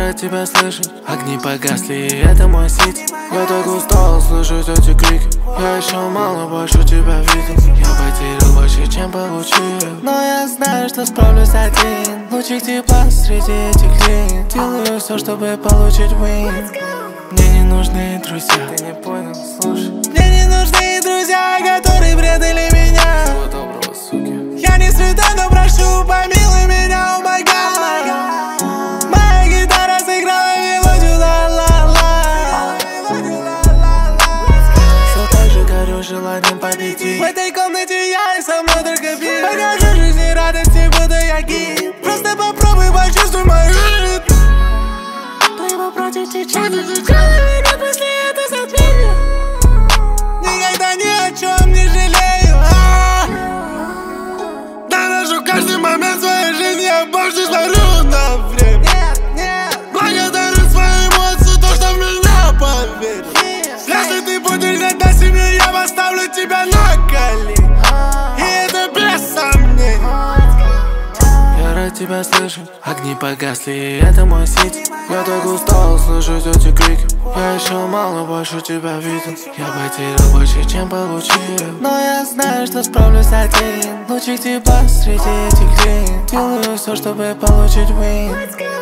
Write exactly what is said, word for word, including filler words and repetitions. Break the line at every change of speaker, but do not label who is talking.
рад тебя слышать. Огни погасли, и это мой сити. Я так устал слышать эти крики. Я еще мало больше тебя видел. Я потерял больше, чем получил. Но я знаю, что справлюсь один. Лучик тепла среди этих линий. Делаю все, чтобы получить win. Мне не нужны друзья. Ты не понял, слушай. Мне не нужны друзья, которые предали меня. Всего доброго, суки. Я не святой, но прошу, помилуй меня, о май гад. Моя гитара сыграла мелодию, ла-ла-ла. Все так же горю желанием победить. В этой комнате я и со мной только пить. Покажу жизни радости, буду я гид. Просто попробуй, почувствуй мою жизнь. Плыву против течения. Сделай меня после этого затмения. Никогда ни о чем не жалею. Дорожу каждый момент своей жизни. Я больше смотрю на время. Нет, нет. Благодарю свои эмоции, то, что в меня поверил. Если ты будешь ждать до семьи, я поставлю тебя на колени. И это без сомнений. Я рад тебя слышать. Огни погасли, и это мой сити. Я так устал слышать эти крики. Я еще мало больше тебя видел. Я потерял больше, чем получил. Но я знаю, что справлюсь один. Лучик тепла среди этих линий. Делаю все, чтобы получить win.